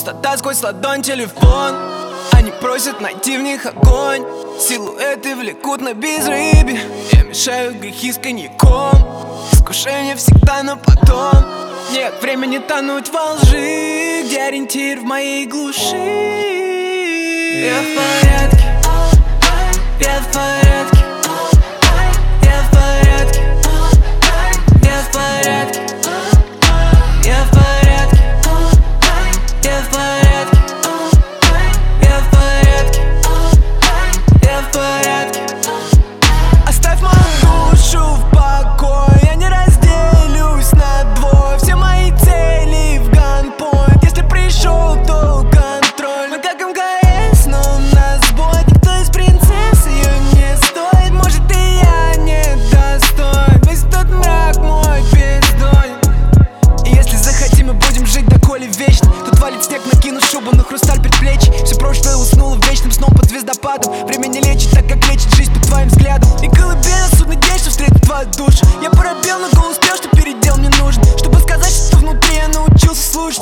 Пустота сквозь ладонь, телефон. Они просят найти в них огонь. Силуэты влекут на безрыбье. Я мешаю грехи с коньяком. Искушение всегда на потом. Нет времени тонуть во лжи. Где ориентир в моей глуши? Я в порядке. Я в порядке. Я в порядке. Я в порядке. Я в порядке. Я в порядке. Я в порядке. Я в порядке. Оставь мою душу в покое. Я не разделюсь на двое. Все мои цели в ганпоинт. Если пришел, то контроль. Мы как МКС, но у нас бой. Никто из принцесс ее не стоит. Может и я не достоин. Весь тот мрак мой бездонен. И если захотим, мы будем жить доколе вечно. Тут валит снег, накину шубу на хрусталь предплечий. Все прошлое уснуло вечным сном под звездопадом. Время не лечит так, как лечит жизнь под твоим взглядом. И колыбельно судный день, что встретит твою душу. Я поробел, но голос пел, что передел мне нужен. Чтобы сказать, что внутри я научился слушать.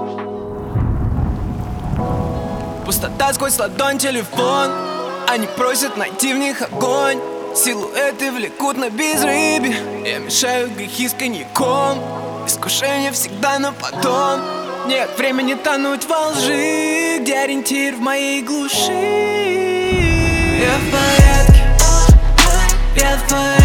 Пустота сквозь ладонь, телефон. Они просят найти в них огонь. Силуэты влекут на безрыбье. Я мешаю грехи с коньяком. Искушение всегда на потом. Нет времени тонуть во лжи. Где ориентир в моей глуши? Я в порядке. Я в порядке.